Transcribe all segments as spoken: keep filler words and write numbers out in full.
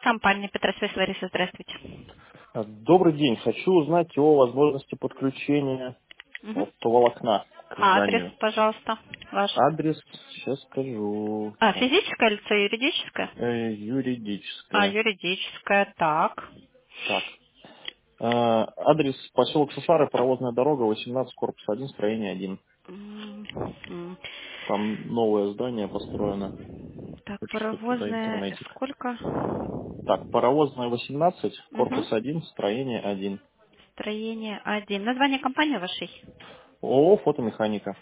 Компания Петросвязь, Лариса, здравствуйте. А, Добрый день. Хочу узнать о возможности подключения Мгм. оптоволокна к Адрес, зданию. пожалуйста, ваш. Адрес, сейчас скажу. А, Так, физическое лицо, юридическое? э, А, юридическое. юридическое, так. Так. а, Адрес поселок Сусары, паровозная дорога, восемнадцать, корпус один, строение один. М, Там новое здание построено. Так, Хочется туда паровозное, интернетик. сколько? Так, паровозная восемнадцать, Угу. корпус один, строение один. Строение один. Название компании вашей? ООО «Фотомеханика».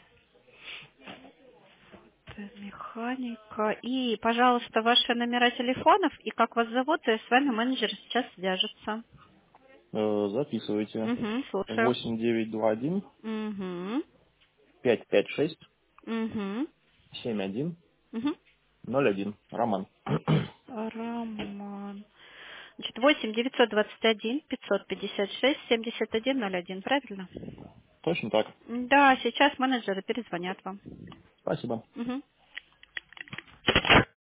Механика. И, пожалуйста, ваши номера телефонов и как вас зовут, и с вами менеджер сейчас свяжется. Э, Записывайте. Угу, слушаю. восемь девять два один Угу. пять пять шесть Угу. семь один Угу. ноль один. Роман. Роман. Значит, восемь девятьсот двадцать один пятьсот пятьдесят шесть семьдесят один ноль один, правильно? Точно так. Да, сейчас менеджеры перезвонят вам. Спасибо. Мгм.